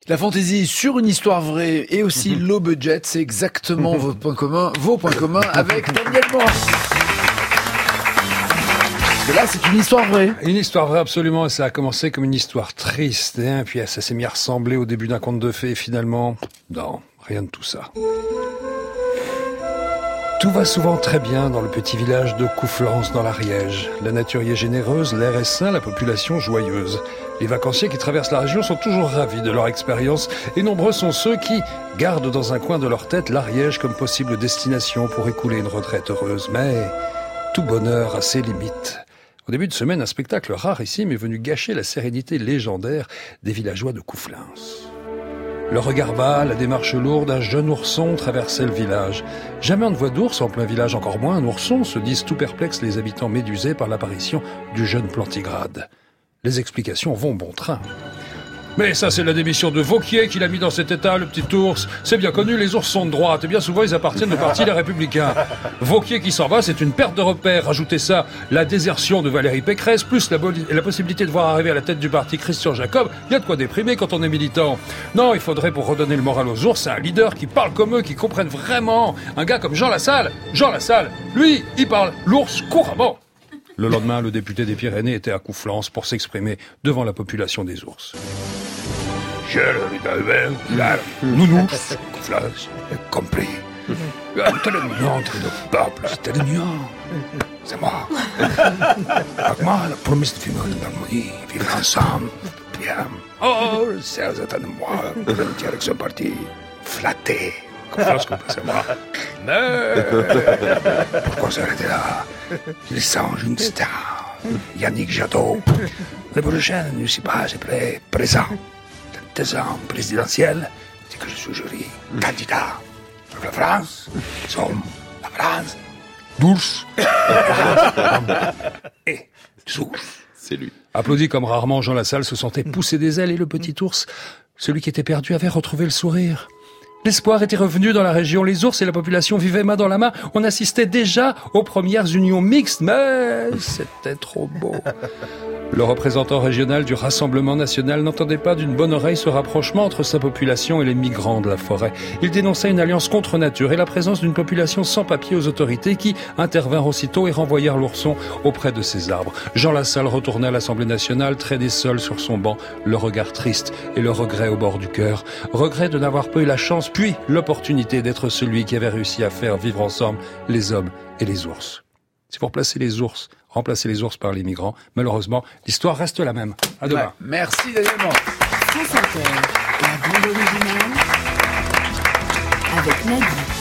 La fantaisie sur une histoire vraie et aussi low budget, c'est exactement vos points communs avec Daniel Morin. Parce que là, c'est une histoire vraie. Une histoire vraie, absolument. Et ça a commencé comme une histoire triste. Hein, puis ça s'est mis à ressembler au début d'un conte de fées. Et finalement, non, rien de tout ça. Tout va souvent très bien dans le petit village de Couflance dans l'Ariège. La nature y est généreuse, l'air est sain, la population joyeuse. Les vacanciers qui traversent la région sont toujours ravis de leur expérience et nombreux sont ceux qui gardent dans un coin de leur tête l'Ariège comme possible destination pour écouler une retraite heureuse. Mais tout bonheur a ses limites. Au début de semaine, un spectacle rarissime est venu gâcher la sérénité légendaire des villageois de Couflance. Le regard bas, la démarche lourde, un jeune ourson traversait le village. Jamais on ne voit d'ours en plein village, encore moins un ourson, se disent tout perplexes les habitants médusés par l'apparition du jeune plantigrade. Les explications vont bon train. Mais ça, c'est la démission de Vauquier qui l'a mis dans cet état, le petit ours. C'est bien connu, les ours sont de droite, et bien souvent ils appartiennent au parti Les Républicains. Vauquier qui s'en va, c'est une perte de repère. Rajoutez ça, la désertion de Valérie Pécresse, plus la possibilité de voir arriver à la tête du parti Christian Jacob, il y a de quoi déprimer quand on est militant. Non, il faudrait, pour redonner le moral aux ours, un leader qui parle comme eux, qui comprenne vraiment. Un gars comme Jean Lassalle. Jean Lassalle, lui, il parle l'ours couramment. Le lendemain, le député des Pyrénées était à Couflance pour s'exprimer devant la population des ours. Nounours, Couflance, compris. Entre le peuple, c'était l'union. C'est moi. Avec moi, la promesse de vivre en harmonie, vivre ensemble, bien. Oh, c'est de moi, une direction partie, flatté. Couflance, c'est moi. Mais pourquoi s'arrêter là? Il songe une star, Yannick Jadot. Le prochain, je ne sais pas, c'est présent. 2 ans présidentiel, c'est que je suis jury candidat. La France, sommes la France, d'ours et d'ours. C'est lui. Applaudi comme rarement, Jean Lassalle se sentait pousser des ailes et le petit ours, celui qui était perdu, avait retrouvé le sourire. L'espoir était revenu dans la région, les ours et la population vivaient main dans la main. On assistait déjà aux premières unions mixtes, mais c'était trop beau. Le représentant régional du Rassemblement national n'entendait pas d'une bonne oreille ce rapprochement entre sa population et les migrants de la forêt. Il dénonçait une alliance contre nature et la présence d'une population sans papier aux autorités qui intervinrent aussitôt et renvoyèrent l'ourson auprès de ses arbres. Jean Lassalle retournait à l'Assemblée nationale, traîné seul sur son banc, le regard triste et le regret au bord du cœur. Regret de n'avoir pas eu la chance, puis l'opportunité d'être celui qui avait réussi à faire vivre ensemble les hommes et les ours. C'est pour remplacer les ours par les migrants. Malheureusement, l'histoire reste la même. À demain. Ouais, merci Daniel Morin. France Inter, la bande originale avec Nagui.